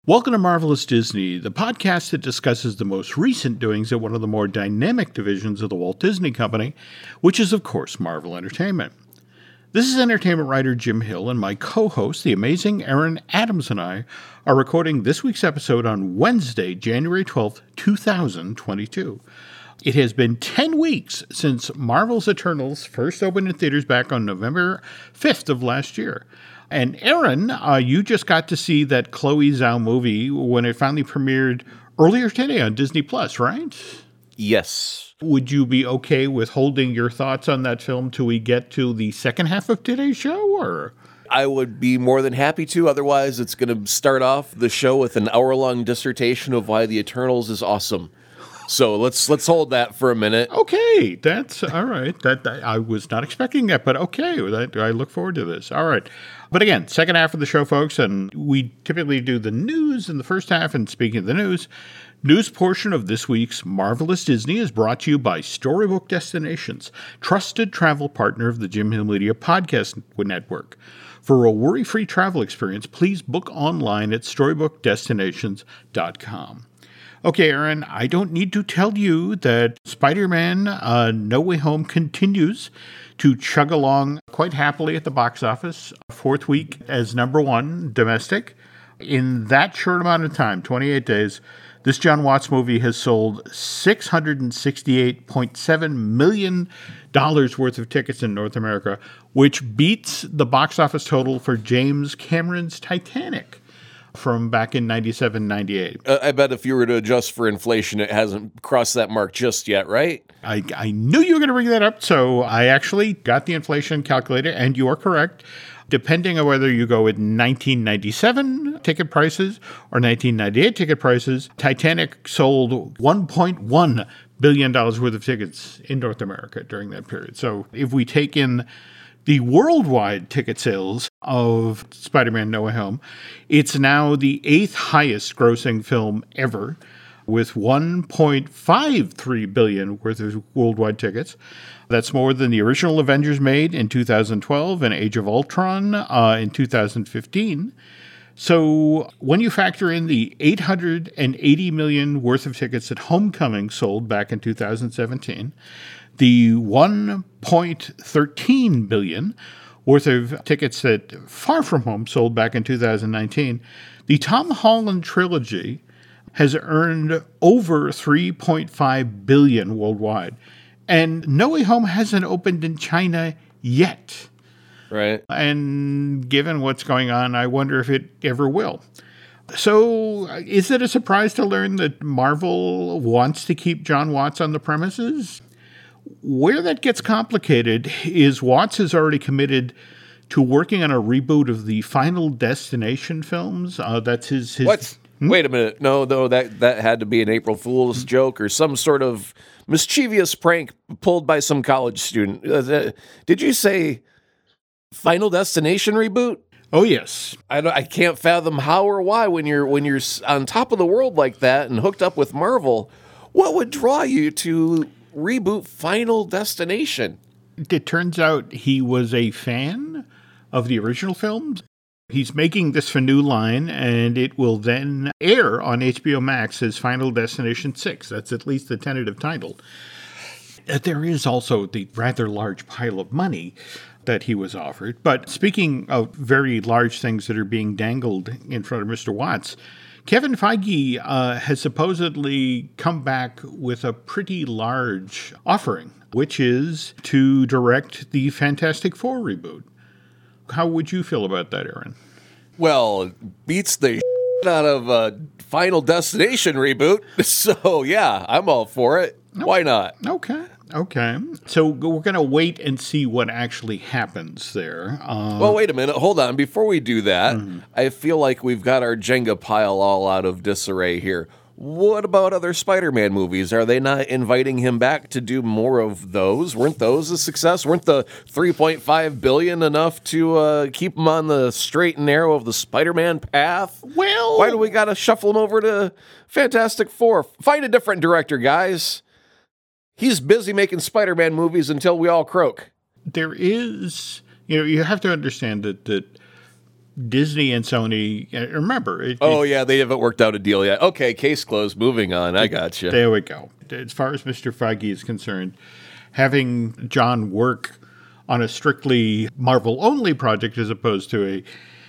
Welcome to Marvelous Disney, the podcast that discusses the most recent doings at one of the more dynamic divisions of the Walt Disney Company, which is, of course, Marvel Entertainment. This is entertainment writer Jim Hill, and my co-host, the amazing Aaron Adams, and I are recording this week's episode on Wednesday, January 12th, 2022. It has been 10 weeks since Marvel's Eternals first opened in theaters back on November 5th of last year. And Aaron, you just got to see that Chloe Zhao movie when it finally premiered earlier today on Disney Plus, right? Yes. Would you be okay with holding your thoughts on that film till we get to the second half of today's show, or? I would be more than happy to. Otherwise, it's going to start off the show with an hour-long dissertation of why the Eternals is awesome. So let's hold that for a minute. Okay, that's all right. That I was not expecting that, but okay, I look forward to this. All right. But again, second half of the show, folks, and we typically do the news in the first half. And speaking of the news portion of this week's Marvelous Disney is brought to you by Storybook Destinations, trusted travel partner of the Jim Hill Media Podcast Network. For a worry-free travel experience, please book online at StorybookDestinations.com. Okay, Aaron, I don't need to tell you that Spider-Man No Way Home continues to chug along quite happily at the box office, fourth week as number one domestic. In that short amount of time, 28 days, this Jon Watts movie has sold $668.7 million worth of tickets in North America, which beats the box office total for James Cameron's Titanic from back in 97, 98. I bet if you were to adjust for inflation, it hasn't crossed that mark just yet, right? I knew you were going to bring that up, so I actually got the inflation calculator, and you are correct. Depending on whether you go with 1997 ticket prices or 1998 ticket prices, Titanic sold $1.1 billion worth of tickets in North America during that period. So if we take in the worldwide ticket sales of Spider-Man No Way Home, it's now the eighth highest grossing film ever, with $1.53 billion worth of worldwide tickets. That's more than the original Avengers made in 2012 and Age of Ultron in 2015. So when you factor in the $880 million worth of tickets that Homecoming sold back in 2017, the $1.13 billion worth of tickets that Far From Home sold back in 2019, the Tom Holland trilogy has earned over $3.5 billion worldwide. And No Way Home hasn't opened in China yet. Right. And given what's going on, I wonder if it ever will. So is it a surprise to learn that Marvel wants to keep Jon Watts on the premises? Where that gets complicated is Watts has already committed to working on a reboot of the Final Destination films. That's his What? Wait a minute. No, that had to be an April Fool's joke or some sort of mischievous prank pulled by some college student. Did you say Final Destination reboot? Oh, yes. I can't fathom how or why when you're on top of the world like that and hooked up with Marvel, what would draw you to reboot Final Destination? It turns out he was a fan of the original films. He's making this for New Line, and it will then air on HBO Max as Final Destination 6. That's at least the tentative title. There is also the rather large pile of money that he was offered. But speaking of very large things that are being dangled in front of Mr. Watts, Kevin Feige has supposedly come back with a pretty large offering, which is to direct the Fantastic Four reboot. How would you feel about that, Aaron? Well, it beats the out of a Final Destination reboot. So, yeah, I'm all for it. No. Why not? Okay. So we're going to wait and see what actually happens there. Well, wait a minute. Hold on. Before we do that, I feel like we've got our Jenga pile all out of disarray here. What about other Spider-Man movies? Are they not inviting him back to do more of those? Weren't those a success? Weren't the $3.5 billion enough to keep him on the straight and narrow of the Spider-Man path? Well, why do we got to shuffle him over to Fantastic Four? Find a different director, guys. He's busy making Spider-Man movies until we all croak. There is, you have to understand that Disney and Sony, remember. Yeah, they haven't worked out a deal yet. Okay, case closed. Moving on. I got you. There we go. As far as Mr. Feige is concerned, having John work on a strictly Marvel-only project as opposed to a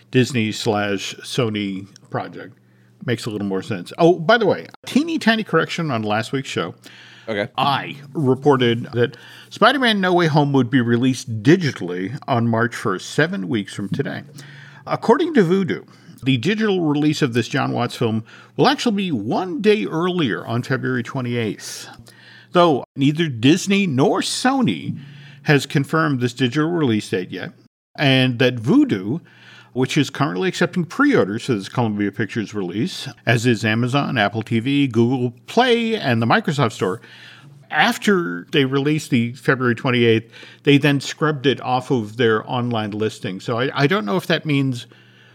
Disney/Sony project makes a little more sense. Oh, by the way, a teeny tiny correction on last week's show. Okay. I reported that Spider-Man No Way Home would be released digitally on March 1st, 7 weeks from today. According to Vudu, the digital release of this John Watts film will actually be 1 day earlier on February 28th. Though neither Disney nor Sony has confirmed this digital release date yet, and that Vudu, which is currently accepting pre-orders for this Columbia Pictures release, as is Amazon, Apple TV, Google Play, and the Microsoft Store. After they released the February 28th, they then scrubbed it off of their online listing. So I don't know if that means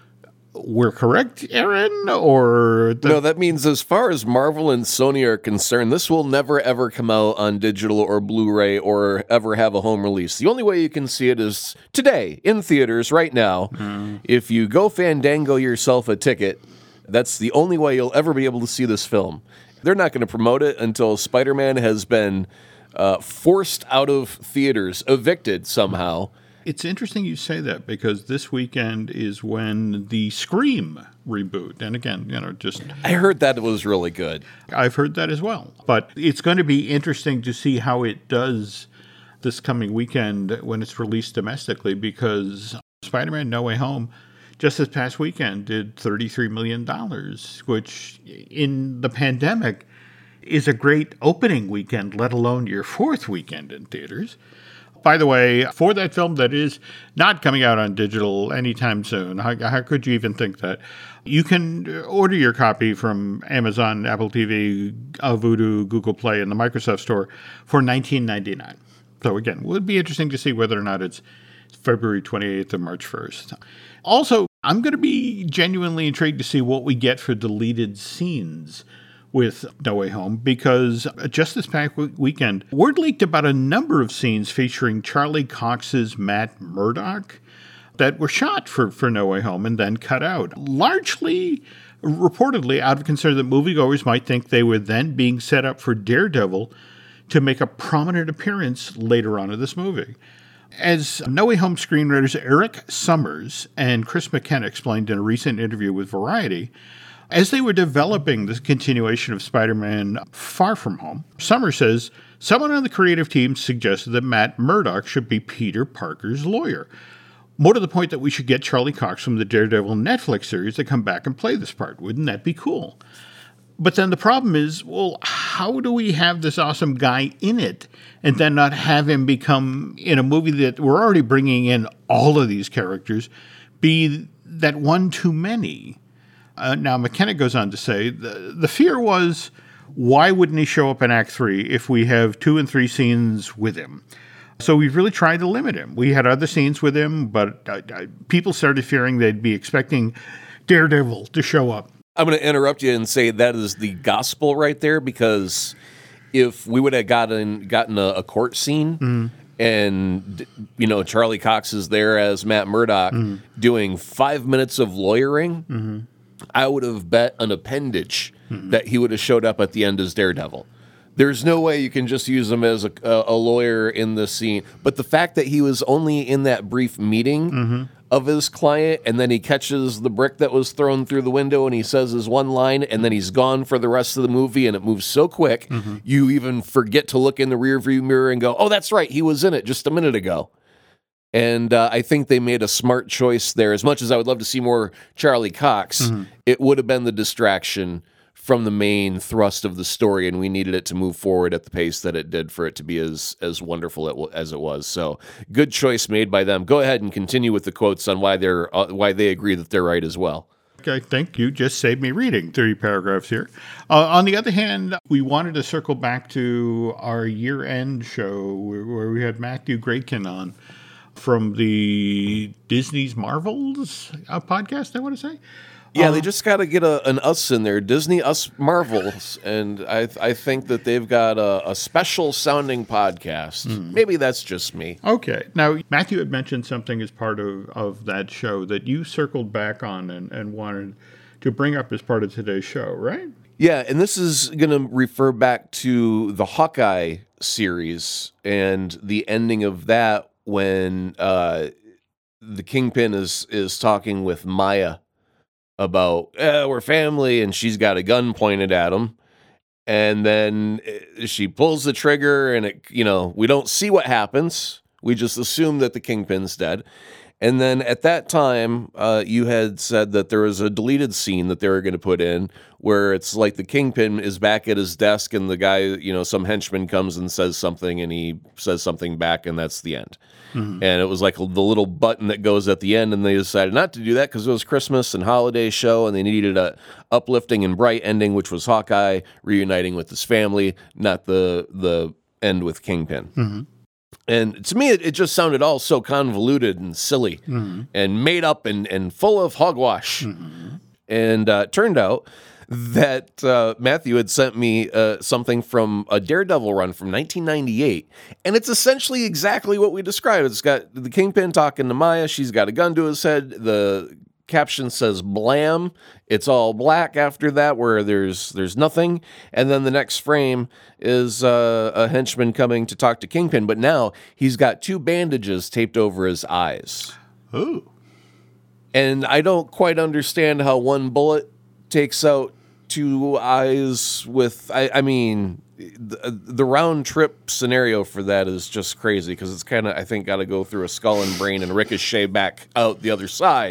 we're correct, Aaron, or... No, that means as far as Marvel and Sony are concerned, this will never, ever come out on digital or Blu-ray or ever have a home release. The only way you can see it is today, in theaters, right now. If you go Fandango yourself a ticket, that's the only way you'll ever be able to see this film. They're not going to promote it until Spider-Man has been forced out of theaters, evicted somehow. It's interesting you say that because this weekend is when the Scream reboot. And again, I heard that it was really good. I've heard that as well. But it's going to be interesting to see how it does this coming weekend when it's released domestically because Spider-Man No Way Home just this past weekend did $33 million, which in the pandemic is a great opening weekend, let alone your fourth weekend in theaters. By the way, for that film that is not coming out on digital anytime soon, how could you even think that? You can order your copy from Amazon, Apple TV, Vudu, Google Play, and the Microsoft Store for $19.99. So again, it would be interesting to see whether or not it's February 28th or March 1st. Also, I'm going to be genuinely intrigued to see what we get for deleted scenes with No Way Home, because just this past weekend, word leaked about a number of scenes featuring Charlie Cox's Matt Murdock that were shot for No Way Home and then cut out, largely, reportedly, out of concern that moviegoers might think they were then being set up for Daredevil to make a prominent appearance later on in this movie. As No Way Home screenwriters Eric Summers and Chris McKenna explained in a recent interview with Variety, as they were developing the continuation of Spider-Man Far From Home, Summers says, someone on the creative team suggested that Matt Murdock should be Peter Parker's lawyer. More to the point that we should get Charlie Cox from the Daredevil Netflix series to come back and play this part. Wouldn't that be cool? But then the problem is, well, how do we have this awesome guy in it and then not have him become, in a movie that we're already bringing in all of these characters, be that one too many? Now, McKenna goes on to say, the fear was, why wouldn't he show up in Act 3 if we have 2 and 3 scenes with him? So we've really tried to limit him. We had other scenes with him, but people started fearing they'd be expecting Daredevil to show up. I'm going to interrupt you and say that is the gospel right there, because if we would have gotten a court scene and, Charlie Cox is there as Matt Murdock doing 5 minutes of lawyering, I would have bet an appendage that he would have showed up at the end as Daredevil. There's no way you can just use him as a lawyer in the scene. But the fact that he was only in that brief meeting of his client, and then he catches the brick that was thrown through the window and he says his one line, and then he's gone for the rest of the movie, and it moves so quick, you even forget to look in the rearview mirror and go, oh, that's right, he was in it just a minute ago. And I think they made a smart choice there. As much as I would love to see more Charlie Cox, it would have been the distraction from the main thrust of the story, and we needed it to move forward at the pace that it did for it to be as wonderful as it was. So, good choice made by them. Go ahead and continue with the quotes on why they agree that they're right as well. Okay, thank you. Just saved me reading 30 paragraphs here. On the other hand, we wanted to circle back to our year-end show where we had Matthew Graykin on from the Disney's Marvels podcast, I want to say. Yeah, they just got to get an us in there, Disney Us Marvels, and I think that they've got a special sounding podcast. Maybe that's just me. Okay. Now, Matthew had mentioned something as part of that show that you circled back on and wanted to bring up as part of today's show, right? Yeah, and this is going to refer back to the Hawkeye series and the ending of that when the Kingpin is talking with Maya about we're family, and she's got a gun pointed at him, and then she pulls the trigger, and we don't see what happens. We just assume that the Kingpin's dead. And then at that time, you had said that there was a deleted scene that they were going to put in where it's like the Kingpin is back at his desk, and the guy, some henchman comes and says something, and he says something back, and that's the end. And it was like the little button that goes at the end, and they decided not to do that because it was Christmas and holiday show, and they needed a uplifting and bright ending, which was Hawkeye reuniting with his family, not the end with Kingpin. And to me, it just sounded all so convoluted and silly and made up and full of hogwash. And it turned out that Matthew had sent me something from a Daredevil run from 1998. And it's essentially exactly what we described. It's got the Kingpin talking to Maya. She's got a gun to his head. The caption says blam. It's all black after that where there's nothing. And then the next frame is a henchman coming to talk to Kingpin. But now he's got 2 bandages taped over his eyes. Oh. And I don't quite understand how one bullet takes out 2 eyes with, I mean, the round trip scenario for that is just crazy because it's kind of, I think, got to go through a skull and brain and ricochet back out the other side.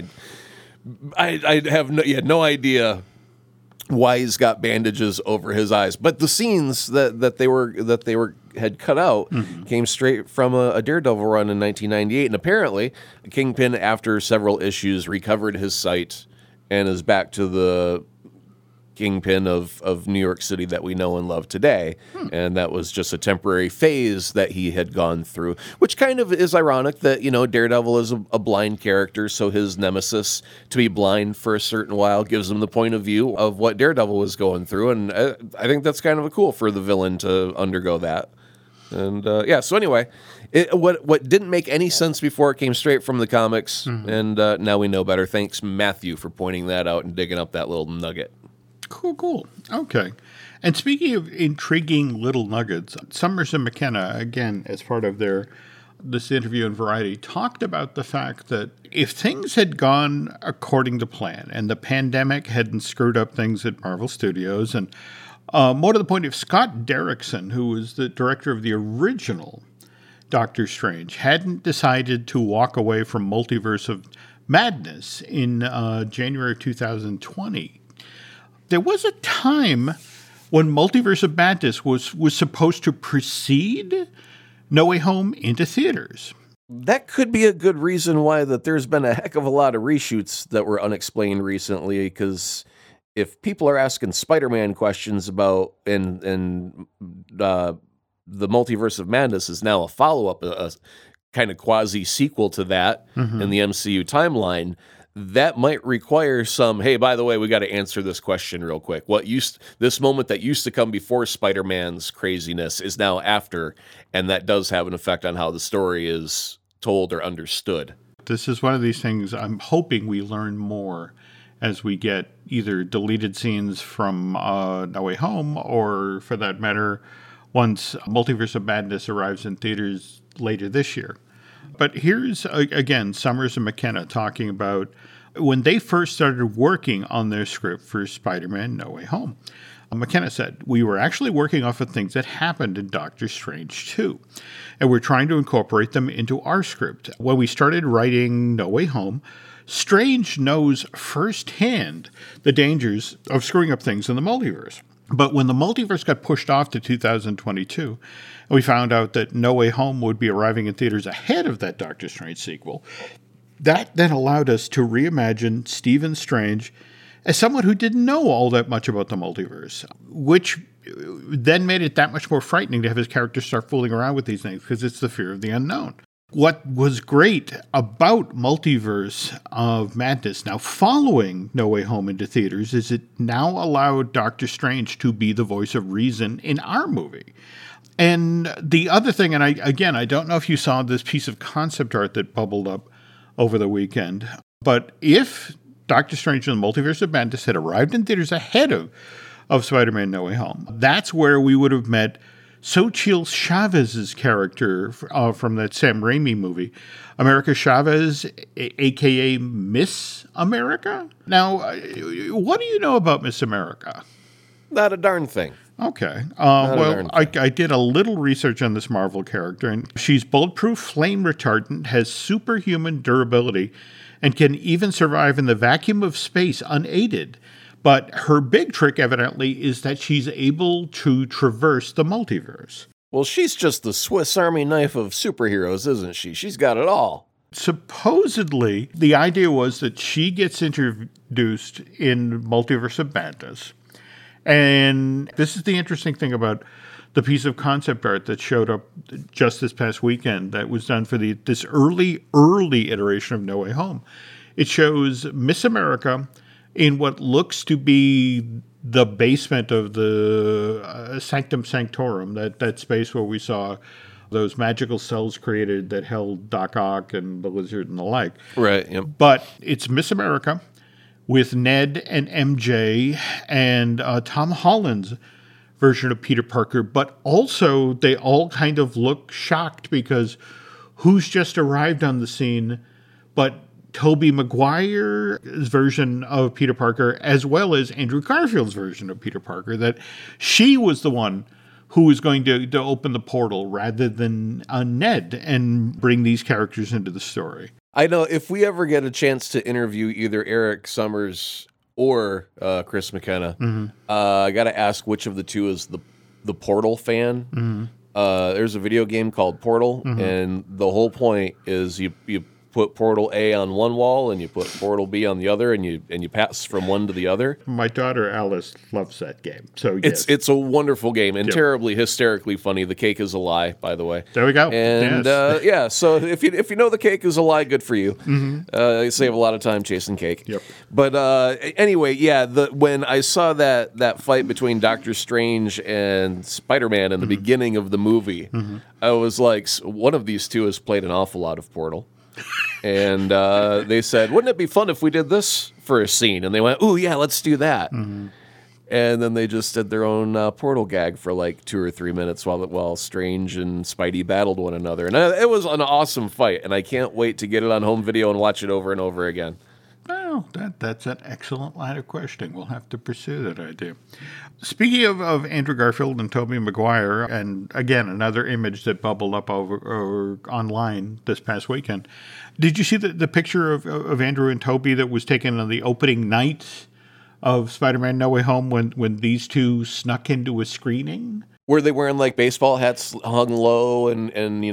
I have no idea why he's got bandages over his eyes, but the scenes that they had cut out came straight from a Daredevil run in 1998, and apparently Kingpin, after several issues, recovered his sight and is back to the Kingpin of New York City that we know and love today. And that was just a temporary phase that he had gone through, which kind of is ironic that, Daredevil is a blind character, so his nemesis to be blind for a certain while gives him the point of view of what Daredevil was going through. And I think that's kind of cool for the villain to undergo that. And so anyway, what didn't make any sense before it came straight from the comics, and now we know better. Thanks, Matthew, for pointing that out and digging up that little nugget. Cool. Okay. And speaking of intriguing little nuggets, Summers and McKenna, again, as part of this interview in Variety, talked about the fact that if things had gone according to plan and the pandemic hadn't screwed up things at Marvel Studios, and more to the point, if Scott Derrickson, who was the director of the original Doctor Strange, hadn't decided to walk away from Multiverse of Madness in January 2020, there was a time when Multiverse of Madness was supposed to precede No Way Home into theaters. That could be a good reason why that there's been a heck of a lot of reshoots that were unexplained recently, because if people are asking Spider-Man questions about and the Multiverse of Madness is now a follow-up, a kind of quasi-sequel to that in the MCU timeline, that might require some, hey, by the way, we got to answer this question real quick. This moment that used to come before Spider-Man's craziness is now after, and that does have an effect on how the story is told or understood. This is one of these things I'm hoping we learn more as we get either deleted scenes from No Way Home, or for that matter, once Multiverse of Madness arrives in theaters later this year. But here's, again, Summers and McKenna talking about when they first started working on their script for Spider-Man No Way Home. McKenna said, "We were actually working off of things that happened in Doctor Strange 2, and we're trying to incorporate them into our script. When we started writing No Way Home, Strange knows firsthand the dangers of screwing up things in the multiverse. But when the multiverse got pushed off to 2022, and we found out that No Way Home would be arriving in theaters ahead of that Doctor Strange sequel, that then allowed us to reimagine Stephen Strange as someone who didn't know all that much about the multiverse, which then made it that much more frightening to have his character start fooling around with these things because it's the fear of the unknown. What was great about Multiverse of Madness, now following No Way Home into theaters, is it now allowed Doctor Strange to be the voice of reason in our movie. And the other thing, and I don't know if you saw this piece of concept art that bubbled up over the weekend, but if Doctor Strange and the Multiverse of Madness had arrived in theaters ahead of Spider-Man No Way Home, that's where we would have met Xochitl Chavez's character from that Sam Raimi movie, America Chavez, a.k.a. Miss America. Now, what do you know about Miss America? Not a darn thing. Okay. Well, I did a little research on this Marvel character, and she's bulletproof, flame retardant, has superhuman durability, and can even survive in the vacuum of space unaided. But her big trick, evidently, is that she's able to traverse the multiverse. Well, she's just the Swiss Army knife of superheroes, isn't she? She's got it all. Supposedly, the idea was that she gets introduced in Multiverse of Madness. And this is the interesting thing about the piece of concept art that showed up just this past weekend that was done for this early iteration of No Way Home. It shows Miss America in what looks to be the basement of the Sanctum Sanctorum, that space where we saw those magical cells created that held Doc Ock and the Lizard and the like. Right, yep. But it's Miss America with Ned and MJ and Tom Holland's version of Peter Parker, but also they all kind of look shocked because who's just arrived on the scene but Tobey Maguire's version of Peter Parker, as well as Andrew Garfield's version of Peter Parker, that she was the one who was going to open the portal rather than Ned and bring these characters into the story. I know if we ever get a chance to interview either Eric Summers or Chris McKenna, I got to ask which of the two is the Portal fan. There's a video game called Portal, and the whole point is you put Portal A on one wall and you put Portal B on the other, and you pass from one to the other. My daughter Alice loves that game, so yes. It's a wonderful game and terribly hysterically funny. The cake is a lie, by the way. There we go. And yes. So if you know the cake is a lie, good for you. You save a lot of time chasing cake. Yep. But anyway, when I saw that fight between Doctor Strange and Spider-Man in the beginning of the movie, I was like, one of these two has played an awful lot of Portal. And they said, wouldn't it be fun if we did this for a scene? And they went, ooh, yeah, let's do that. And then they just did their own Portal gag for like 2 or 3 minutes while Strange and Spidey battled one another. And it was an awesome fight, and I can't wait to get it on home video and watch it over and over again. Well, that's an excellent line of questioning. We'll have to pursue that idea. Speaking of Andrew Garfield and Tobey Maguire, and again, another image that bubbled up over online this past weekend, did you see the picture of Andrew and Tobey that was taken on the opening night of Spider-Man No Way Home when these two snuck into a screening? Were they wearing like baseball hats hung low and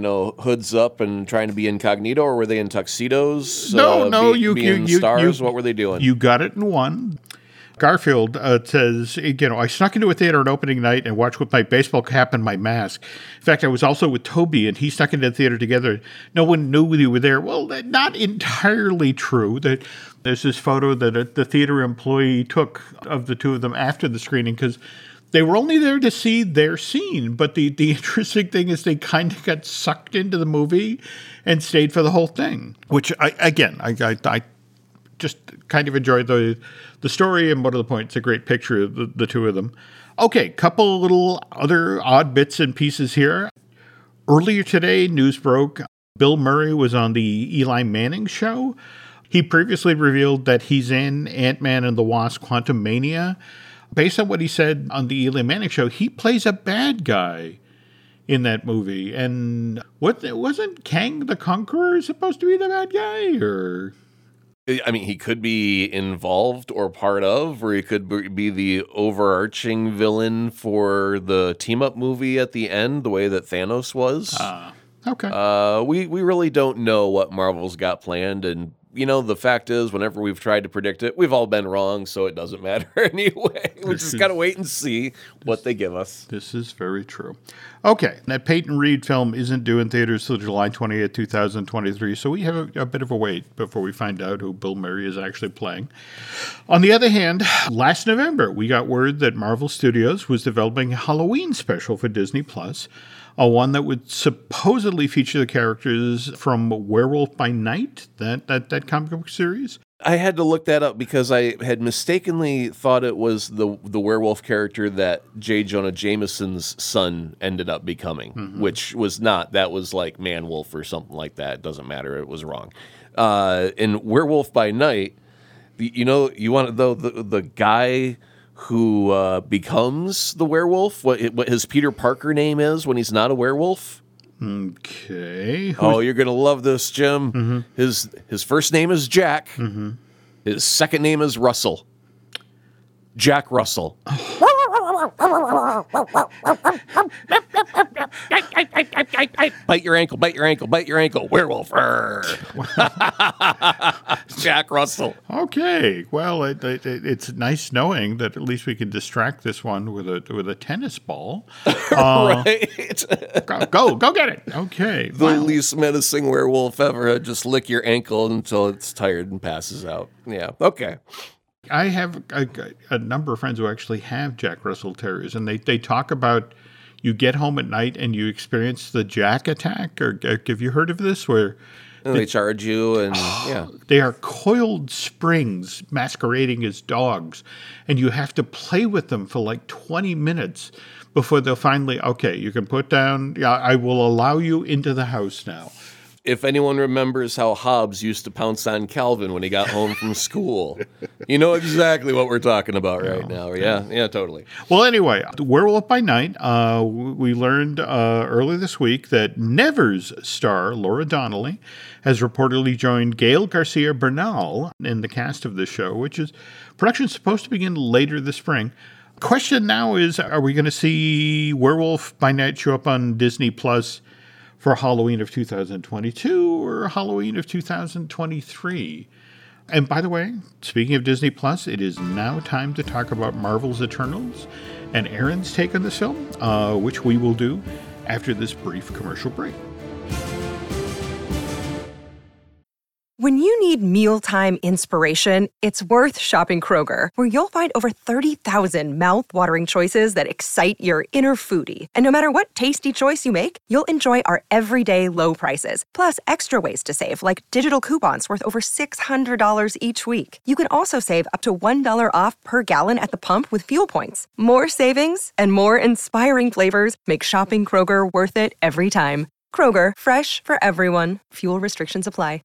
hoods up and trying to be incognito, or were they in tuxedos? Being stars. What were they doing? You got it in one. Garfield says, I snuck into a theater on opening night and watched with my baseball cap and my mask. In fact, I was also with Tobey, and he snuck into the theater together. No one knew we were there. Well, not entirely true. There's this photo that the theater employee took of the two of them after the screening because they were only there to see their scene. But the interesting thing is they kind of got sucked into the movie and stayed for the whole thing, which I just kind of enjoyed the story, and more to the point, it's a great picture of the two of them. Okay, couple little other odd bits and pieces here. Earlier today, news broke. Bill Murray was on the Eli Manning show. He previously revealed that he's in Ant-Man and the Wasp: Quantumania. Based on what he said on the Eli Manning show, he plays a bad guy in that movie. And wasn't Kang the Conqueror supposed to be the bad guy, or? I mean, he could be involved or part of, or he could be the overarching villain for the team-up movie at the end, the way that Thanos was. Okay. We really don't know what Marvel's got planned, and the fact is, whenever we've tried to predict it, we've all been wrong, so it doesn't matter anyway. We just got to wait and see what they give us. This is very true. Okay, that Peyton Reed film isn't due in theaters till July 20th, 2023, so we have a bit of a wait before we find out who Bill Murray is actually playing. On the other hand, last November, we got word that Marvel Studios was developing a Halloween special for Disney+, one that would supposedly feature the characters from Werewolf by Night, that comic book series. I had to look that up because I had mistakenly thought it was the werewolf character that J. Jonah Jameson's son ended up becoming, which was not. That was like Man-Wolf or something like that. It doesn't matter. It was wrong. In Werewolf by Night, you want to know the guy who becomes the werewolf, what his Peter Parker name is when he's not a werewolf. Okay. You're going to love this, Jim. His first name is Jack. His second name is Russell. Jack Russell. Bite your ankle, bite your ankle, bite your ankle. Werewolf. Jack Russell. Okay. Well, it's nice knowing that at least we can distract this one with a tennis ball. Right. Go get it. Okay. The least menacing werewolf ever. Just lick your ankle until it's tired and passes out. Yeah. Okay. I have a number of friends who actually have Jack Russell Terriers, and they talk about you get home at night and you experience the Jack attack. Or have you heard of this? Where they charge you, and yeah, they are coiled springs masquerading as dogs, and you have to play with them for like 20 minutes before they'll finally, okay, you can put down. Yeah, I will allow you into the house now. If anyone remembers how Hobbes used to pounce on Calvin when he got home from school, you know exactly what we're talking about right now. Yeah, totally. Well, anyway, Werewolf by Night, we learned earlier this week that Nevers star Laura Donnelly has reportedly joined Gael Garcia Bernal in the cast of this show, which is production supposed to begin later this spring. Question now is, are we going to see Werewolf by Night show up on Disney Plus for Halloween of 2022 or Halloween of 2023? And by the way, speaking of Disney Plus, it is now time to talk about Marvel's Eternals and Aaron's take on this film, which we will do after this brief commercial break. When you need mealtime inspiration, it's worth shopping Kroger, where you'll find over 30,000 mouth-watering choices that excite your inner foodie. And no matter what tasty choice you make, you'll enjoy our everyday low prices, plus extra ways to save, like digital coupons worth over $600 each week. You can also save up to $1 off per gallon at the pump with fuel points. More savings and more inspiring flavors make shopping Kroger worth it every time. Kroger, fresh for everyone. Fuel restrictions apply.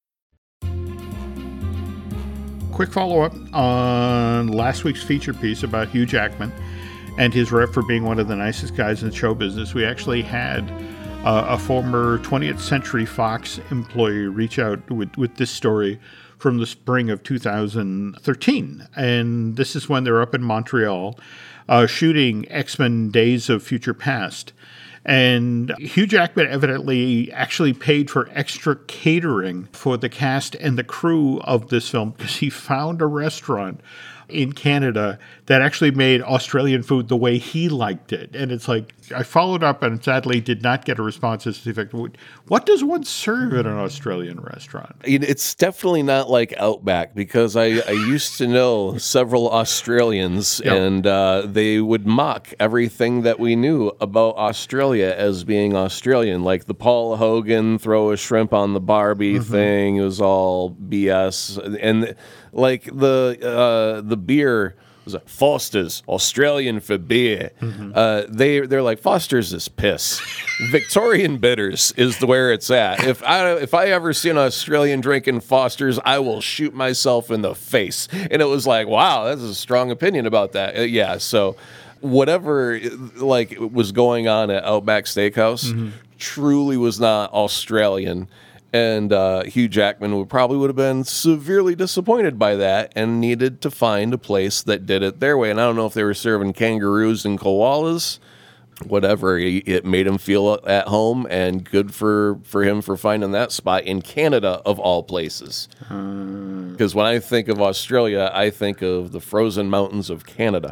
Quick follow-up on last week's feature piece about Hugh Jackman and his rep for being one of the nicest guys in show business. We actually had a former 20th Century Fox employee reach out with this story from the spring of 2013. And this is when they're up in Montreal shooting X-Men Days of Future Past. And Hugh Jackman evidently actually paid for extra catering for the cast and the crew of this film because he found a restaurant in Canada that actually made Australian food the way he liked it. And it's like, I followed up and sadly did not get a response as to the effect, what does one serve at an Australian restaurant? It's definitely not like Outback, because I used to know several Australians, yep. And they would mock everything that we knew about Australia as being Australian, like the Paul Hogan throw a shrimp on the Barbie thing. It was all BS. And like the beer was like Foster's, Australian for beer. They're like, Foster's is piss. Victorian Bitters is where it's at. If I ever see an Australian drinking Foster's, I will shoot myself in the face. And it was like, wow, that's a strong opinion about that. Yeah, so whatever like was going on at Outback Steakhouse truly was not Australian. And Hugh Jackman would have been severely disappointed by that and needed to find a place that did it their way. And I don't know if they were serving kangaroos and koalas, whatever. It made him feel at home, and good for him for finding that spot in Canada, of all places. Because when I think of Australia, I think of the frozen mountains of Canada.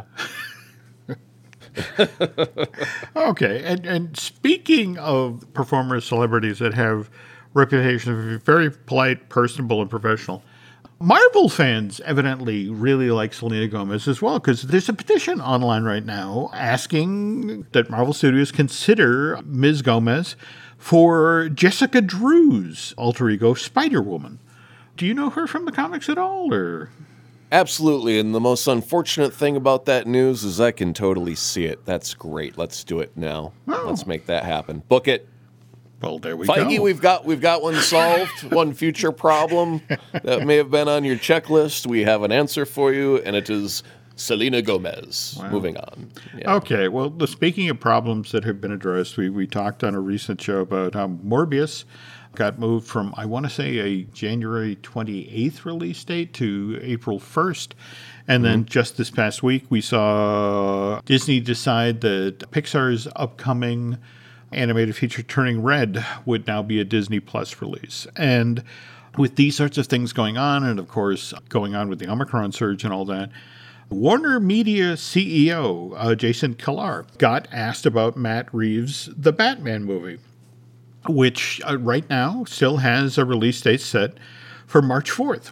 Okay, and speaking of performers, celebrities that have reputation of being very polite, personable, and professional, Marvel fans evidently really like Selena Gomez as well, because there's a petition online right now asking that Marvel Studios consider Ms. Gomez for Jessica Drew's alter ego, Spider-Woman. Do you know her from the comics at all, or...? Absolutely, and the most unfortunate thing about that news is I can totally see it. That's great. Let's do it now. Oh. Let's make that happen. Book it. Well, there we Feige, go. we've got one solved, one future problem that may have been on your checklist. We have an answer for you, and it is Selena Gomez. Wow. Moving on. Yeah. Okay, well, speaking of problems that have been addressed, we talked on a recent show about how Morbius got moved from, I want to say, a January 28th release date to April 1st. And then just this past week, we saw Disney decide that Pixar's upcoming animated feature Turning Red would now be a Disney Plus release. And with these sorts of things going on, and of course going on with the Omicron surge and all that, Warner Media CEO Jason Kilar got asked about Matt Reeves' The Batman movie, which right now still has a release date set for March 4th.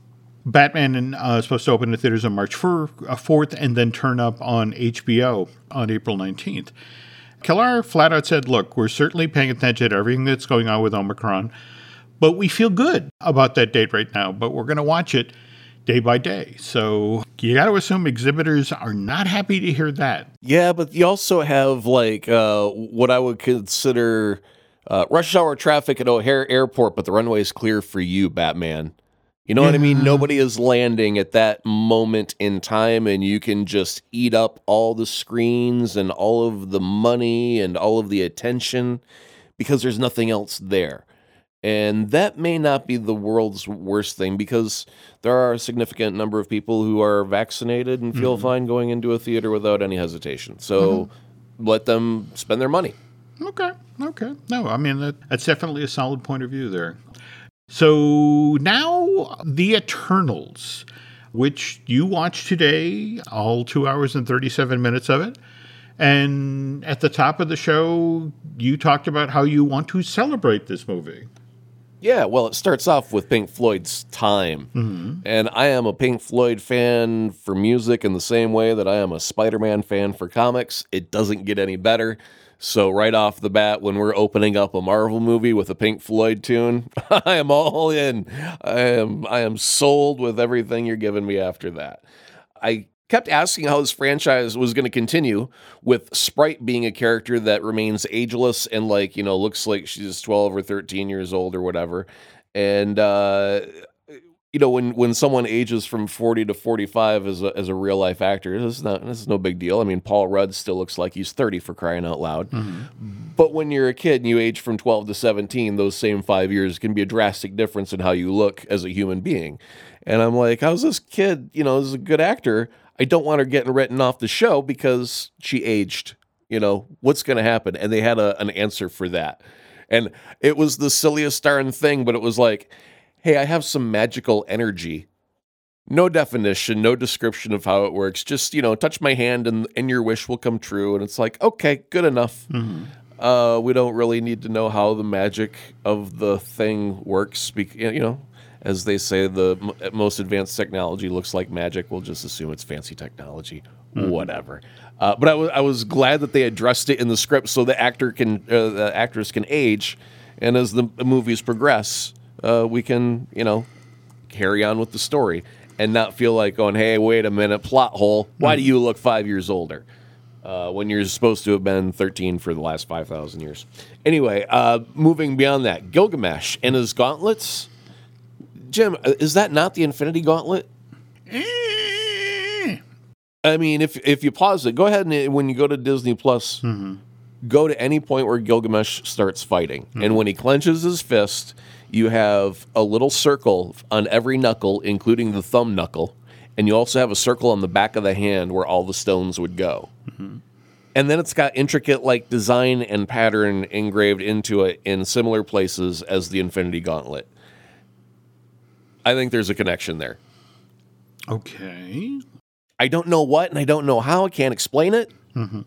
Batman is supposed to open in theaters on March 4th and then turn up on HBO on April 19th. Kilar flat out said, look, we're certainly paying attention to everything that's going on with Omicron, but we feel good about that date right now, but we're going to watch it day by day. So you got to assume exhibitors are not happy to hear that. Yeah, but you also have like what I would consider rush hour traffic at O'Hare Airport, but the runway is clear for you, Batman. You know what I mean? Nobody is landing at that moment in time, and you can just eat up all the screens and all of the money and all of the attention because there's nothing else there. And that may not be the world's worst thing, because there are a significant number of people who are vaccinated and feel fine going into a theater without any hesitation. So let them spend their money. Okay. No, I mean, that's definitely a solid point of view there. So now The Eternals, which you watched today, all 2 hours and 37 minutes of it. And at the top of the show, you talked about how you want to celebrate this movie. Yeah, well, it starts off with Pink Floyd's Time. And I am a Pink Floyd fan for music in the same way that I am a Spider-Man fan for comics. It doesn't get any better. So right off the bat, when we're opening up a Marvel movie with a Pink Floyd tune, I am all in. I am sold with everything you're giving me after that. I kept asking how this franchise was going to continue, with Sprite being a character that remains ageless and looks like she's 12 or 13 years old or whatever. And when someone ages from 40 to 45 as a real life actor, this is no big deal. I mean, Paul Rudd still looks like he's 30, for crying out loud. But when you're a kid and you age from 12 to 17, those same 5 years can be a drastic difference in how you look as a human being. And I'm like, how's this kid? This is a good actor. I don't want her getting written off the show because she aged. What's going to happen? And they had an answer for that. And it was the silliest darn thing, but it was like, hey, I have some magical energy. No definition, no description of how it works. Just, touch my hand and your wish will come true. And it's like, okay, good enough. We don't really need to know how the magic of the thing works. As they say, the most advanced technology looks like magic. We'll just assume it's fancy technology. Whatever. But I was glad that they addressed it in the script so the actress can age. And as the movies progress, we can, carry on with the story and not feel like going, hey, wait a minute, plot hole. Why do you look 5 years older when you're supposed to have been 13 for the last 5,000 years? Anyway, moving beyond that, Gilgamesh and his gauntlets. Jim, is that not the Infinity Gauntlet? I mean, if you pause it, go ahead and when you go to Disney Plus, go to any point where Gilgamesh starts fighting. And when he clenches his fist, you have a little circle on every knuckle, including the thumb knuckle. And you also have a circle on the back of the hand where all the stones would go. And then it's got intricate like design and pattern engraved into it in similar places as the Infinity Gauntlet. I think there's a connection there. Okay. I don't know what and I don't know how. I can't explain it. Mm-hmm.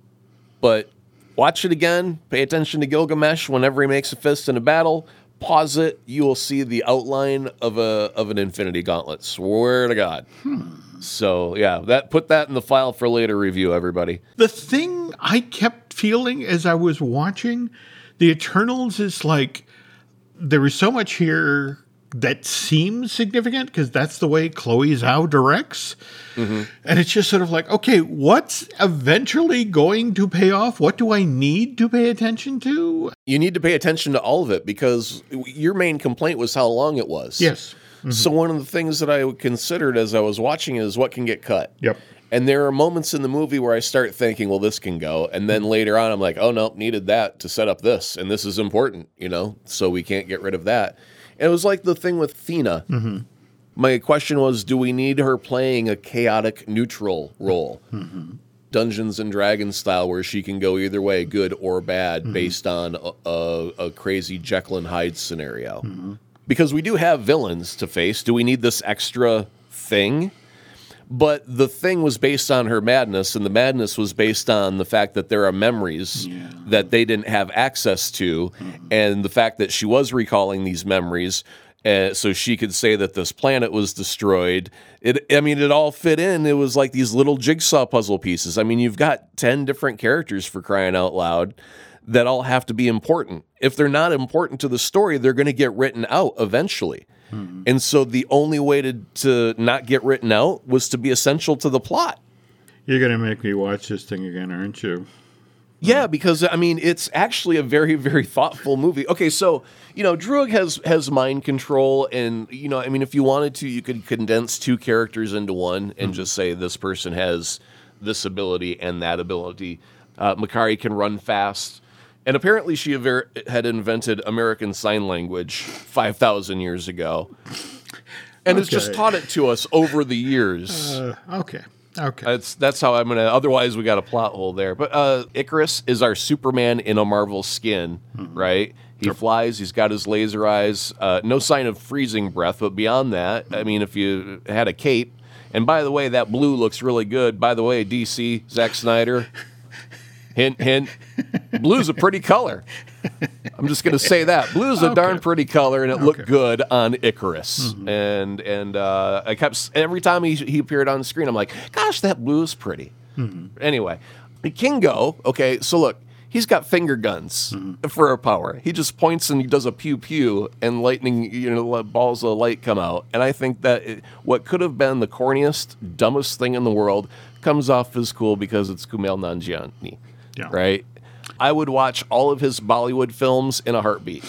But watch it again. Pay attention to Gilgamesh whenever he makes a fist in a battle. Pause it. You will see the outline of an Infinity Gauntlet. Swear to God. So, yeah, put that in the file for later review, everybody. The thing I kept feeling as I was watching the Eternals is like there is so much here that seems significant because that's the way Chloe Zhao directs. Mm-hmm. And it's just sort of like, okay, what's eventually going to pay off? What do I need to pay attention to? You need to pay attention to all of it because your main complaint was how long it was. Yes. Mm-hmm. So one of the things that I considered as I was watching is what can get cut. Yep. And there are moments in the movie where I start thinking, well, this can go. And then later on, I'm like, oh, no, needed that to set up this. And this is important, so we can't get rid of that. And it was like the thing with Thena. Mm-hmm. My question was, do we need her playing a chaotic neutral role? Mm-hmm. Dungeons and Dragons style, where she can go either way, good or bad, based on a crazy Jekyll and Hyde scenario. Mm-hmm. Because we do have villains to face. Do we need this extra thing? But the thing was based on her madness, and the madness was based on the fact that there are memories that they didn't have access to, and the fact that she was recalling these memories so she could say that this planet was destroyed. It all fit in. It was like these little jigsaw puzzle pieces. I mean, you've got 10 different characters, for crying out loud, that all have to be important. If they're not important to the story, they're going to get written out eventually. Mm-hmm. And so the only way to not get written out was to be essential to the plot. You're going to make me watch this thing again, aren't you? Yeah, because, it's actually a very, very thoughtful movie. Okay, so, Druig has mind control, and, if you wanted to, you could condense 2 characters into one and just say this person has this ability and that ability. Makari can run fast. And apparently she had invented American Sign Language 5,000 years ago. And has just taught it to us over the years. Okay. That's how I'm going to... Otherwise, we got a plot hole there. But Icarus is our Superman in a Marvel skin, right? He flies. He's got his laser eyes. No sign of freezing breath. But beyond that, if you had a cape... And by the way, that blue looks really good. By the way, DC, Zack Snyder... Hint, hint. Blue's a pretty color. I'm just going to say that. Blue's a darn pretty color, and it looked good on Icarus. Mm-hmm. And I kept, every time he appeared on the screen, I'm like, gosh, that blue is pretty. Mm-hmm. Anyway, Kingo, okay, so look, he's got finger guns for a power. He just points and he does a pew-pew, and lightning, balls of light come out. And I think that what could have been the corniest, dumbest thing in the world comes off as cool because it's Kumail Nanjiani. Yeah. Right? I would watch all of his Bollywood films in a heartbeat.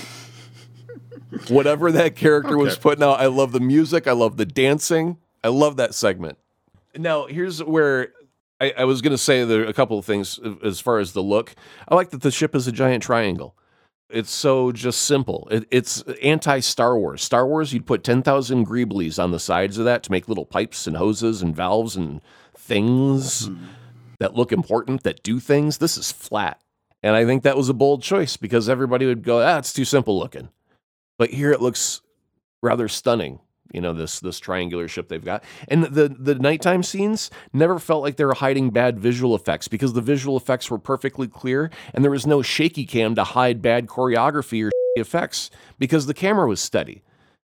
Whatever that character was putting out, I love the music. I love the dancing. I love that segment. Now, here's where I was going to say a couple of things as far as the look. I like that the ship is a giant triangle. It's so just simple. It's anti-Star Wars. Star Wars, you'd put 10,000 greeblies on the sides of that to make little pipes and hoses and valves and things that look important, that do things. This is flat. And I think that was a bold choice because everybody would go, it's too simple looking. But here it looks rather stunning, this triangular ship they've got. And the nighttime scenes never felt like they were hiding bad visual effects because the visual effects were perfectly clear and there was no shaky cam to hide bad choreography or effects because the camera was steady.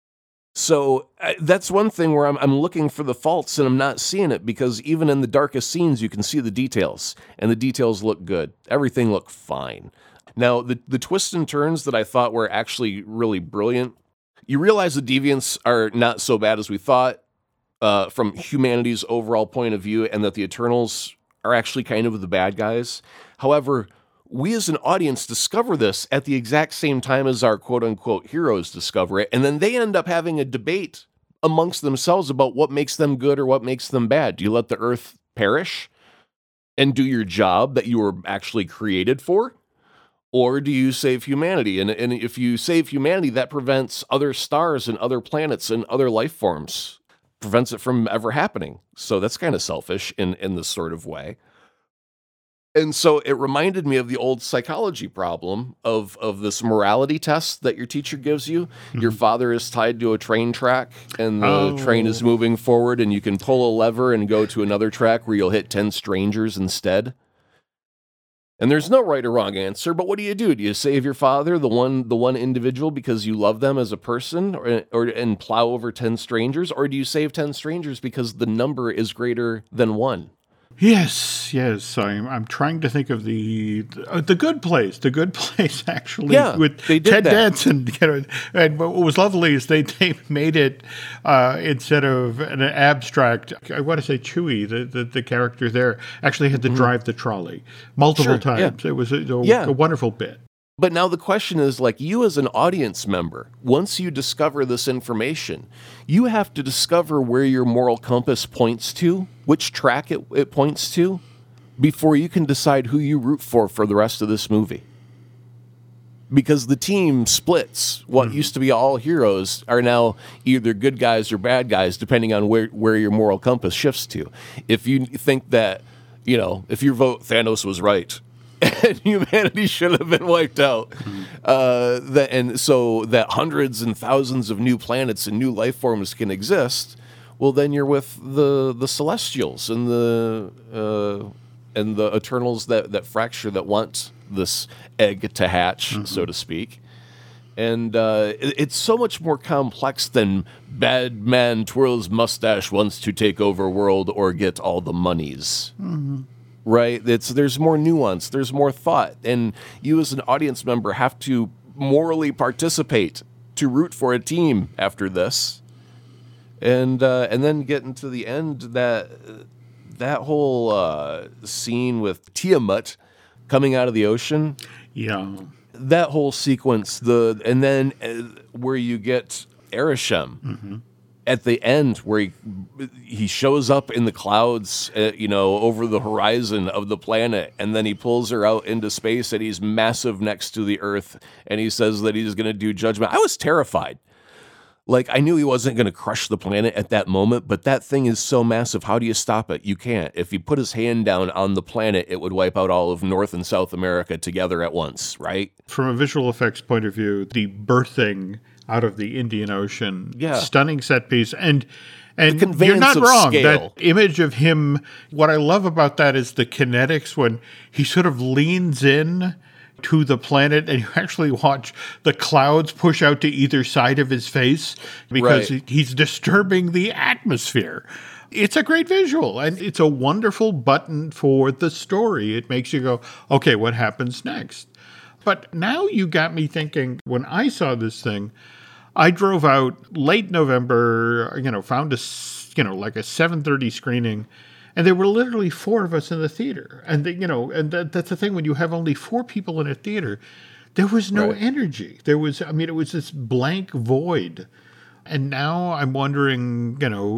So that's one thing where I'm looking for the faults and I'm not seeing it because even in the darkest scenes, you can see the details and the details look good. Everything looked fine. Now, the twists and turns that I thought were actually really brilliant, you realize the deviants are not so bad as we thought from humanity's overall point of view and that the Eternals are actually kind of the bad guys. However, we as an audience discover this at the exact same time as our quote-unquote heroes discover it, and then they end up having a debate amongst themselves about what makes them good or what makes them bad. Do you let the Earth perish and do your job that you were actually created for? Or do you save humanity? And if you save humanity, that prevents other stars and other planets and other life forms, prevents it from ever happening. So that's kind of selfish in this sort of way. And so it reminded me of the old psychology problem of this morality test that your teacher gives you. Your father is tied to a train track, and the train is moving forward, and you can pull a lever and go to another track where you'll hit 10 strangers instead. And there's no right or wrong answer, but what do? Do you save your father, the one individual, because you love them as a person, and plow over 10 strangers, or do you save 10 strangers because the number is greater than 1? Yes. I'm trying to think of the Good Place. The Good Place, actually, with Ted Danson. And what was lovely is they made it instead of an abstract. I want to say Chewie, the character there, actually had to drive the trolley multiple times. Yeah. It was a wonderful bit. But now the question is, like, you as an audience member, once you discover this information, you have to discover where your moral compass points to, which track it points to, before you can decide who you root for the rest of this movie. Because the team splits. What used to be all heroes are now either good guys or bad guys, depending on where your moral compass shifts to. If you think that, if your vote Thanos was right, and humanity should have been wiped out. And so that hundreds and thousands of new planets and new life forms can exist. Well, then you're with the Celestials and the Eternals that fracture, that want this egg to hatch, so to speak. And it's so much more complex than bad man twirls mustache, wants to take over world or get all the monies. Right? There's more nuance, there's more thought, and you as an audience member have to morally participate to root for a team after this, and then get into the end, that whole scene with Tiamat coming out of the ocean. Yeah, that whole sequence. And then where you get Arishem. At the end, where he shows up in the clouds, over the horizon of the planet, and then he pulls her out into space, and he's massive next to the Earth, and he says that he's going to do judgment. I was terrified. Like, I knew he wasn't going to crush the planet at that moment, but that thing is so massive. How do you stop it? You can't. If he put his hand down on the planet, it would wipe out all of North and South America together at once, right? From a visual effects point of view, the birthing out of the Indian Ocean, stunning set piece, and you're not wrong. Scale. That image of him, what I love about that is the kinetics when he sort of leans in to the planet, and you actually watch the clouds push out to either side of his face because he's disturbing the atmosphere. It's a great visual, and it's a wonderful button for the story. It makes you go, okay, what happens next? But now you got me thinking, when I saw this thing, I drove out late November, found a 7:30 screening, and there were literally 4 of us in the theater. And, that's the thing, when you have only 4 people in a theater, there was no energy. It was this blank void. And now I'm wondering,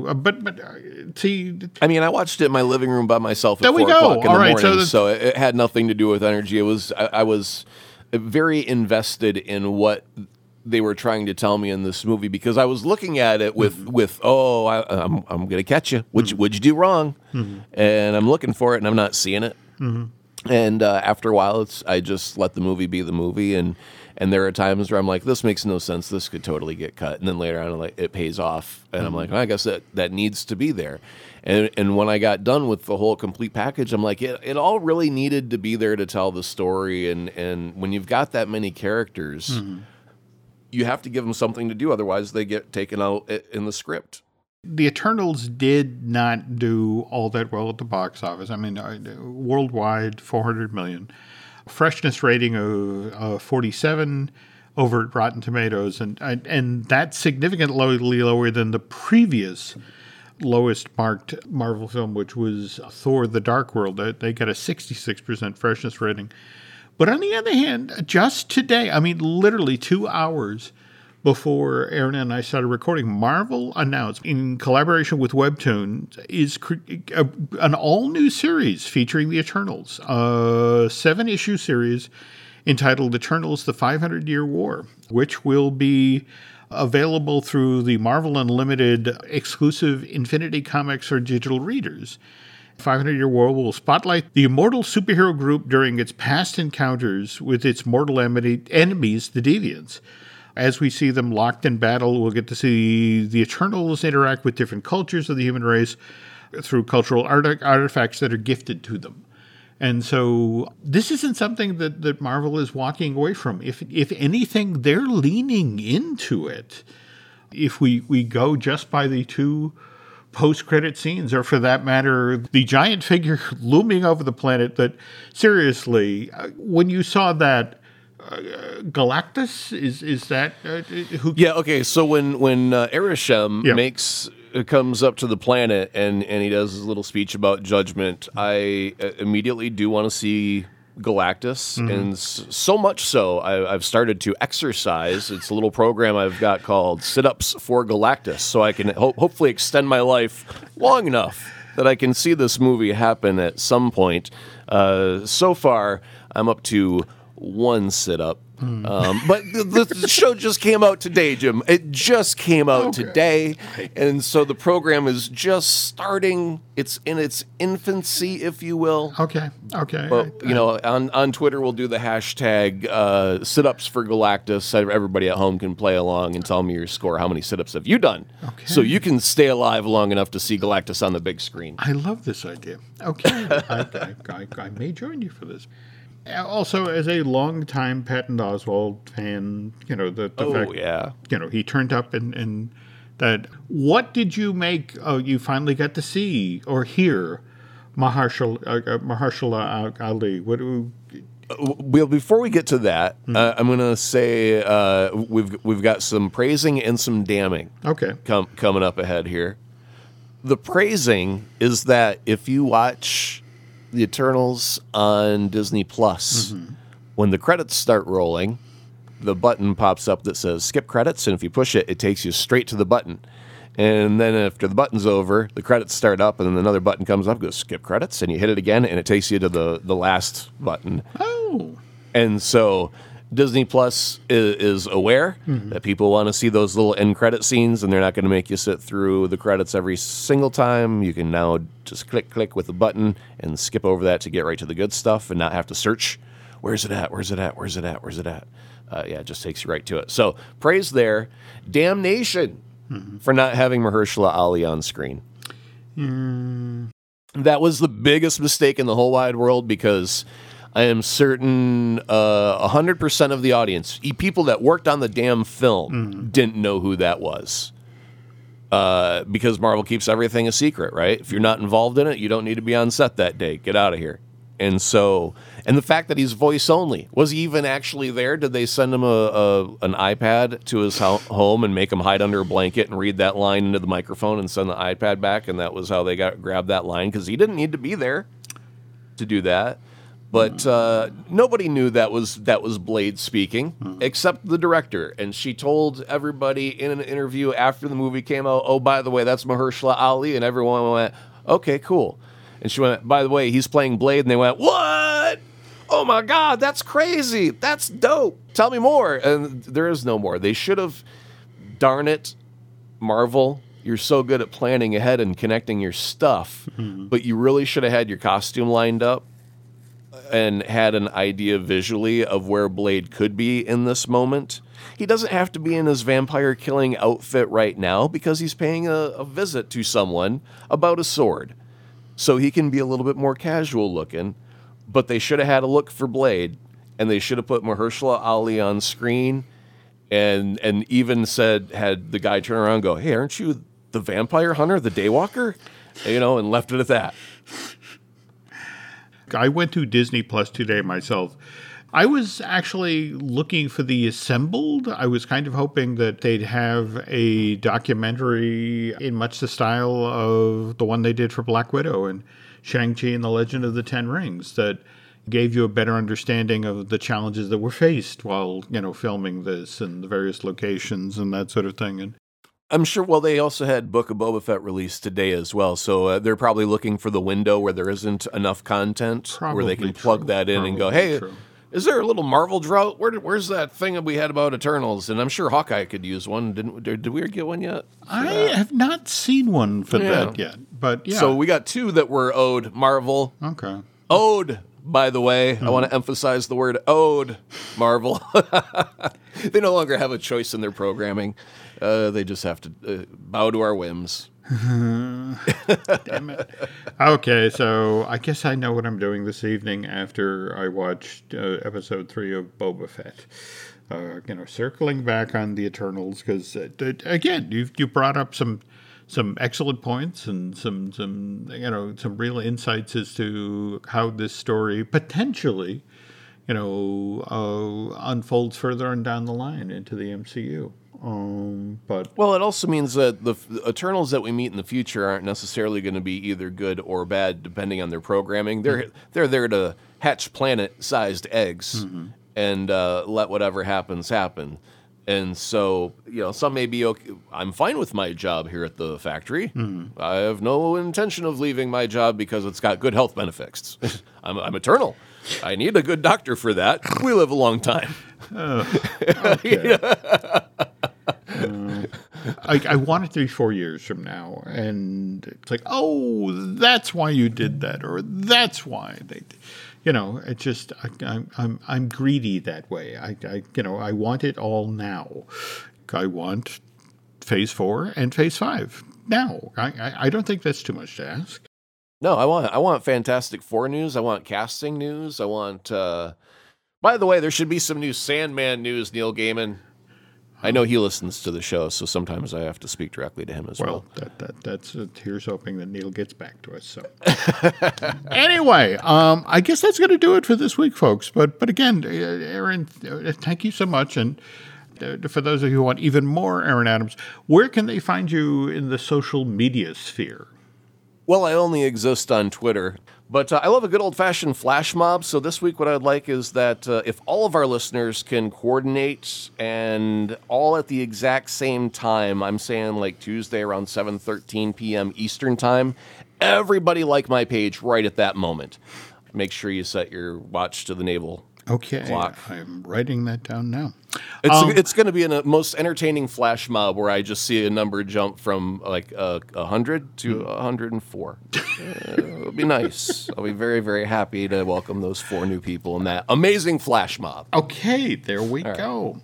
see. I mean, I watched it in my living room by myself at 4 o'clock in the morning, so it had nothing to do with energy. I was very invested in what they were trying to tell me in this movie, because I was looking at it with I'm going to catch you. What'd you do wrong? And I'm looking for it, and I'm not seeing it. And after a while, I just let the movie be the movie, and there are times where I'm like, this makes no sense. This could totally get cut. And then later on, it pays off, and I'm like, I guess that needs to be there. And when I got done with the whole complete package, I'm like, it all really needed to be there to tell the story. And when you've got that many characters, you have to give them something to do. Otherwise, they get taken out in the script. The Eternals did not do all that well at the box office. I mean, worldwide, $400 million. Freshness rating of 47 over at Rotten Tomatoes, and that's significantly lower than the previous lowest marked Marvel film, which was Thor: The Dark World. They got a 66% freshness rating. But on the other hand, just today, I mean, literally 2 hours before Aaron and I started recording, Marvel announced, in collaboration with Webtoon, is an all-new series featuring the Eternals, a 7-issue series entitled Eternals: The 500-Year War, which will be available through the Marvel Unlimited exclusive Infinity Comics or digital readers. 500 Year War will spotlight the immortal superhero group during its past encounters with its mortal enemies, the Deviants. As we see them locked in battle, we'll get to see the Eternals interact with different cultures of the human race through cultural artifacts that are gifted to them. And so this isn't something that Marvel is walking away from. If anything, they're leaning into it. If we go just by the two post-credit scenes, or for that matter, the giant figure looming over the planet, that seriously, when you saw that, Galactus, is that who? Yeah, okay, so when Arishem comes up to the planet and he does his little speech about judgment, I immediately do want to see Galactus, and so much so I've started to exercise. It's a little program I've got called Sit-Ups for Galactus, so I can hopefully extend my life long enough that I can see this movie happen at some point. So far, I'm up to one sit-up. But the show just came out today, Jim. It just came out today. And so the program is just starting. It's in its infancy, if you will. Okay. But, on Twitter, we'll do the hashtag sit-ups for Galactus. Everybody at home can play along and tell me your score. How many sit-ups have you done? Okay. So you can stay alive long enough to see Galactus on the big screen. I love this idea. Okay. I may join you for this. Also, as a longtime Patton Oswalt fan, the fact, he turned up and that. What did you make? Oh, you finally got to see or hear Mahershala Ali. What do? Well, before we get to that, I'm going to say we've got some praising and some damning. Okay, coming up ahead here. The praising is that if you watch The Eternals on Disney Plus, when the credits start rolling, the button pops up that says skip credits, and if you push it, it takes you straight to the button. And then after the button's over, the credits start up, and then another button comes up, goes skip credits, and you hit it again, and it takes you to the last button. Oh. And so Disney Plus is aware that people want to see those little end credit scenes, and they're not going to make you sit through the credits every single time. You can now just click with the button and skip over that to get right to the good stuff and not have to search. Where's it at? It just takes you right to it. So praise there. Damnation for not having Mahershala Ali on screen. That was the biggest mistake in the whole wide world, because I am certain 100% of the audience, people that worked on the damn film, didn't know who that was. Because Marvel keeps everything a secret, right? If you're not involved in it, you don't need to be on set that day. Get out of here. And the fact that he's voice only, was he even actually there? Did they send him an iPad to his home and make him hide under a blanket and read that line into the microphone and send the iPad back? And that was how they grabbed that line, because he didn't need to be there to do that. But nobody knew that was Blade speaking, except the director. And she told everybody in an interview after the movie came out, oh, by the way, that's Mahershala Ali. And everyone went, okay, cool. And she went, by the way, he's playing Blade. And they went, what? Oh, my God, that's crazy. That's dope. Tell me more. And there is no more. They should have, darn it, Marvel, you're so good at planning ahead and connecting your stuff. But you really should have had your costume lined up and had an idea visually of where Blade could be in this moment. He doesn't have to be in his vampire killing outfit right now, because he's paying a visit to someone about a sword. So he can be a little bit more casual looking, but they should have had a look for Blade, and they should have put Mahershala Ali on screen, and even had the guy turn around and go, hey, aren't you the vampire hunter, the Daywalker? And left it at that. I went to Disney Plus today myself. I was actually looking for the Assembled. I was kind of hoping that they'd have a documentary in much the style of the one they did for Black Widow and Shang-Chi and the Legend of the Ten Rings, that gave you a better understanding of the challenges that were faced while, filming this and the various locations and that sort of thing. And I'm sure, they also had Book of Boba Fett released today as well, so they're probably looking for the window where there isn't enough content, where they can plug that in and go, hey, Is there a little Marvel drought? Where's that thing that we had about Eternals? And I'm sure Hawkeye could use one. Did we get one yet? I have not seen one for that yet, but yeah. So we got 2 that were owed Marvel. Okay. Owed, by the way. I want to emphasize the word owed Marvel. They no longer have a choice in their programming. They just have to bow to our whims. Damn it. Okay, so I guess I know what I'm doing this evening after I watched episode 3 of Boba Fett. Circling back on the Eternals, because again, you brought up some excellent points and some real insights as to how this story potentially unfolds further on down the line into the MCU. But it also means that the Eternals that we meet in the future aren't necessarily going to be either good or bad, depending on their programming. They're there to hatch planet-sized eggs and let whatever happens happen. And so, some may be okay. I'm fine with my job here at the factory. I have no intention of leaving my job because it's got good health benefits. I'm eternal. I need a good doctor for that. We live a long time. Okay. I want it to be 4 years from now, and it's like, oh, that's why you did that, or that's why they, it's just I'm greedy that way. I want it all now. I want Phase 4 and Phase 5 now. I don't think that's too much to ask. No, I want Fantastic Four news. I want casting news. I want. By the way, there should be some new Sandman news. Neil Gaiman. I know he listens to the show, so sometimes I have to speak directly to him as well. That's here's hoping that Neil gets back to us. So anyway, I guess that's going to do it for this week, folks. But again, Aaron, thank you so much. And for those of you who want even more Aaron Adams, where can they find you in the social media sphere? Well, I only exist on Twitter, but I love a good old-fashioned flash mob. So this week what I'd like is that if all of our listeners can coordinate and all at the exact same time, I'm saying like Tuesday around 7:13 p.m. Eastern time, everybody like my page right at that moment. Make sure you set your watch to the naval clock. I'm writing that down now. It's going to be a most entertaining flash mob where I just see a number jump from like 100 to 104. It'll be nice. I'll be very, very happy to welcome those 4 new people in that amazing flash mob. Okay, there we go.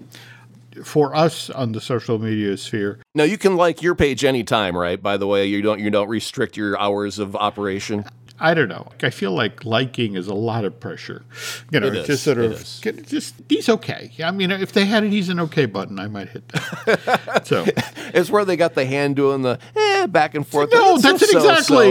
For us on the social media sphere. Now you can like your page anytime, right? By the way, you don't restrict your hours of operation. I don't know. I feel like liking is a lot of pressure. Just sort of, he's okay. I mean, if they had an he's an okay button, I might hit that. So it's where they got the hand doing the back and forth. No, that's it exactly.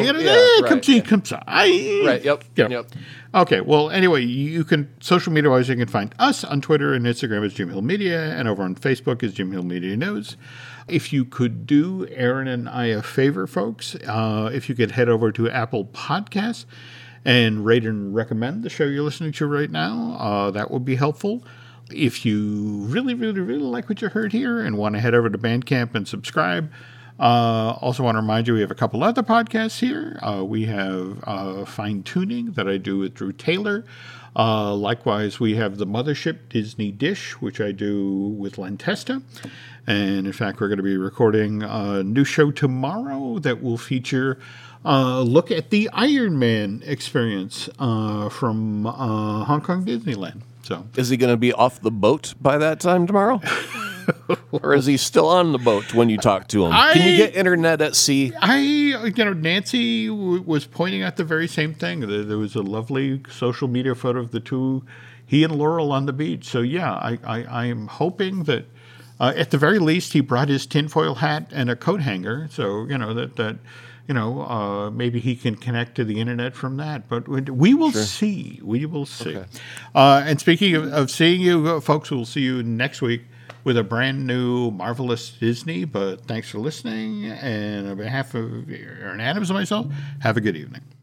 Come on. Right, yep. Okay, well, anyway, you can, social media-wise, you can find us on Twitter and Instagram as Jim Hill Media, and over on Facebook as Jim Hill Media News. If you could do Aaron and I a favor, folks, if you could head over to Apple Podcasts and rate and recommend the show you're listening to right now, that would be helpful. If you really, really, really like what you heard here and want to head over to Bandcamp and subscribe, also want to remind you we have a couple other podcasts here. We have Fine Tuning that I do with Drew Taylor. Likewise, we have The Mothership Disney Dish, which I do with Len Testa. And in fact, we're going to be recording a new show tomorrow that will feature a look at the Iron Man experience from Hong Kong Disneyland. So, is he going to be off the boat by that time tomorrow? Or is he still on the boat when you talk to him? Can you get internet at sea? Nancy was pointing out the very same thing. There was a lovely social media photo of the two, he and Laurel on the beach. So yeah, I am hoping that at the very least he brought his tinfoil hat and a coat hanger. So maybe he can connect to the internet from that. But we will see. We will see. Okay. And speaking of seeing you, folks, we'll see you next week with a brand new Marvelous Disney. But thanks for listening. And on behalf of Aaron Adams and myself, have a good evening.